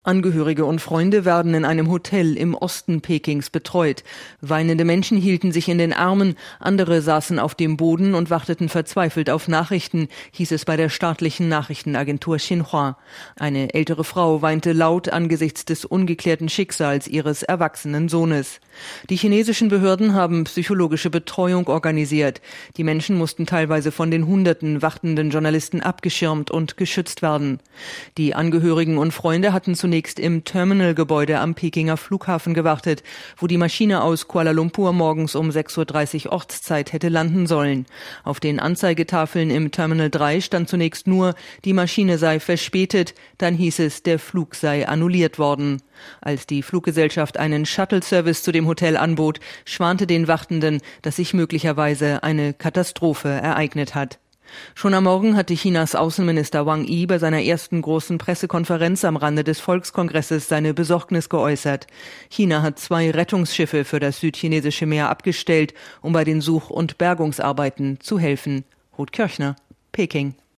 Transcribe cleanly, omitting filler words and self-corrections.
Angehörige und Freunde werden in einem Hotel im Osten Pekings betreut. Weinende Menschen hielten sich in den Armen, andere saßen auf dem Boden und warteten verzweifelt auf Nachrichten, hieß es bei der staatlichen Nachrichtenagentur Xinhua. Eine ältere Frau weinte laut angesichts des ungeklärten Schicksals ihres erwachsenen Sohnes. Die chinesischen Behörden haben psychologische Betreuung organisiert. Die Menschen mussten teilweise von den Hunderten wartenden Journalisten abgeschirmt und geschützt werden. Die Angehörigen und Freunde hatten zunächst im Terminalgebäude am Pekinger Flughafen gewartet, wo die Maschine aus Kuala Lumpur morgens um 6:30 Uhr Ortszeit hätte landen sollen. Auf den Anzeigetafeln im Terminal 3 stand zunächst nur, die Maschine sei verspätet, dann hieß es, der Flug sei annulliert worden. Als die Fluggesellschaft einen Shuttle-Service zu dem Hotel anbot, schwante den Wartenden, dass sich möglicherweise eine Katastrophe ereignet hat. Schon am Morgen hatte Chinas Außenminister Wang Yi bei seiner ersten großen Pressekonferenz am Rande des Volkskongresses seine Besorgnis geäußert. China hat 2 Rettungsschiffe für das südchinesische Meer abgestellt, um bei den Such- und Bergungsarbeiten zu helfen. Ruth Kirchner, Peking.